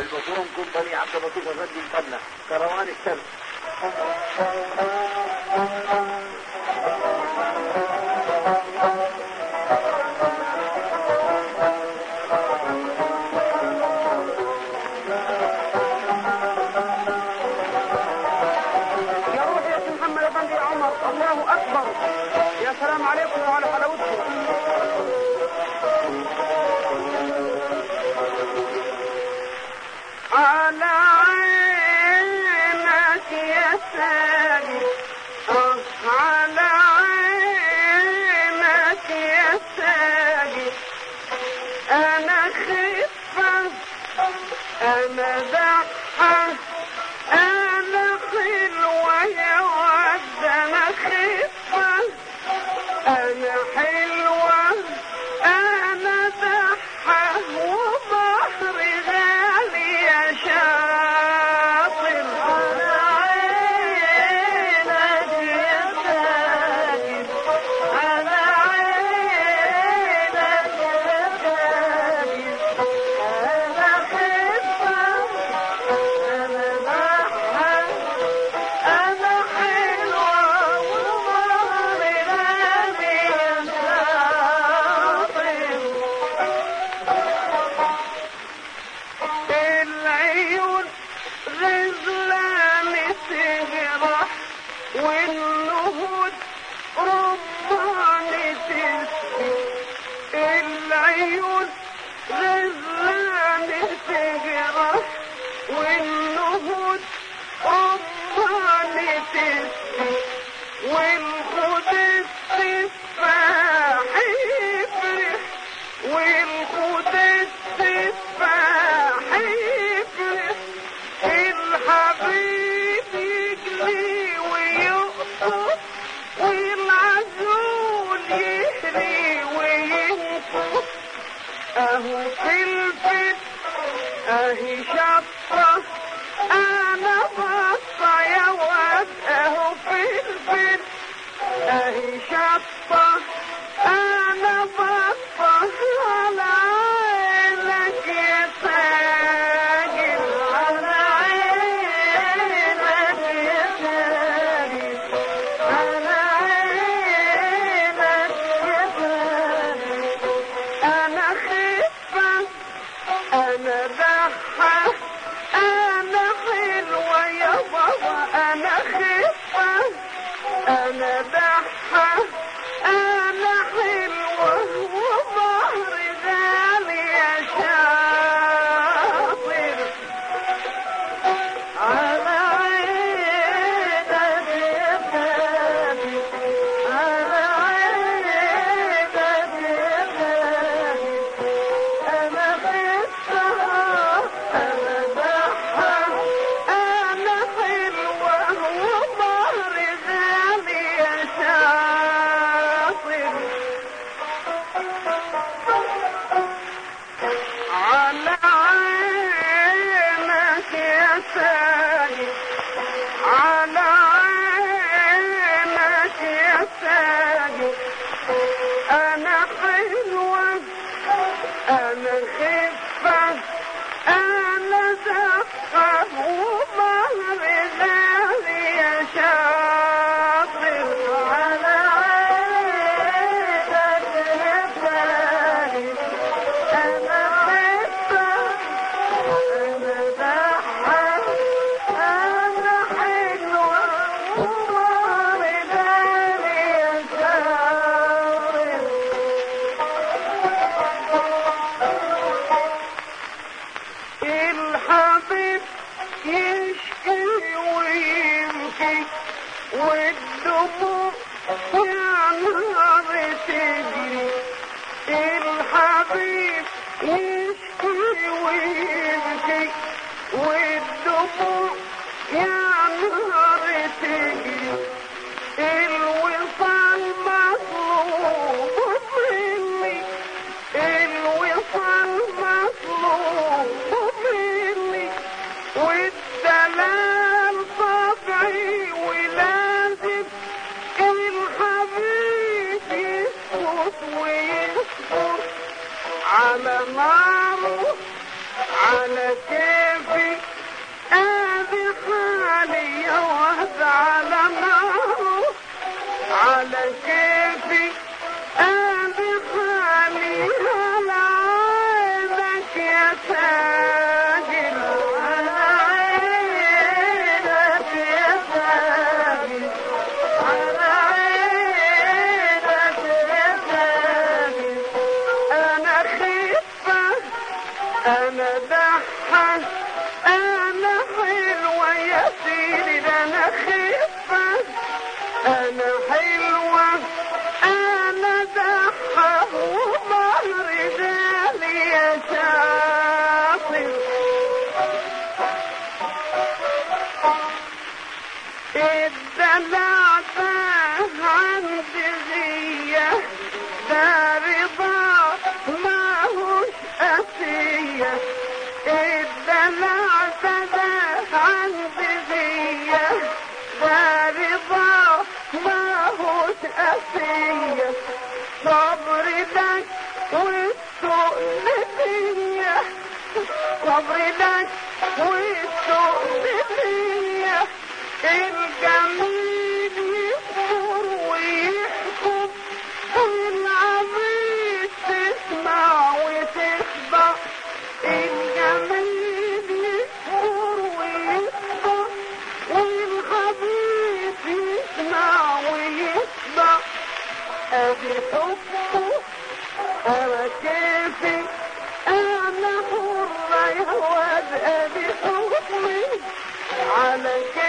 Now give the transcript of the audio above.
البطرون كومباني عبد اللطيف الردي الفنة كروان الشمس. يا روح يا سي محمد افندي يا عمر، الله اكبر، يا سلام عليكم وعلى حلاوتكم. على عينك يا ساجد، على عينك يا ساجد، انا خفة انا ضحى انا حلوة يا ود، انا خفة انا حلوة انا ضحى وبحر غالي يا شاطر. على عينك يا ساجد، على عينك يا ساجد، انا خفة انا ضحى انا حلوة وبحر غالي يا شاطر. العيون غزلان تجرح والنهود رمان تسقي، العيون غزلان تجرح والنهود رمان تسقي، والخد السفاح يفرح والخد السفاح يفرح، الحبيب يجري ويقطف والعزول يهري وينقص، اهو فلفل اهي شطة انا بطة يا واد، اهو فلفل اهي شطة انا بطة. على عينك يا ساجد، على عينك يا ساجد، على عينك يا ساجد، انا خفة انا ضحى انا حلوة يا بابا، انا خفة انا ضحى انا حلوة وبحر غالي يا شاطر. على عينك يا ساجد، على عينك يا ساجد، انا خفة انا ضحى انا حلوة وبحر غالي يا شاطر. على عينك يا ساجد، على عينك يا ساجد، انا حلوة انا خفة انا زقة وبحر غالي يا شاطر. على عينك يا ساجد، انا خفة ساجل على عينك يا ساجل على عينك يا ساجل انا خفة انا ضحى انا حلوة يا سيدي ده انا خفة انا حلوة انا ضحى وظهر دالي يا شاطر الدلع ده عندي غية ده رضا ماهوش قاسية الدلع ده عندي غية ده رضا ماهوش قاسية صبر لك والسوق ليا صبر لك والسوق ليا الجميل يصبر ويحكم والعبيد تسمع وتسبق الجميل يصبر ويسبق والعبيد يسمع ويسبق ادي حبه انا كيفي انا حرة يا واد ادي حكمي على كيفي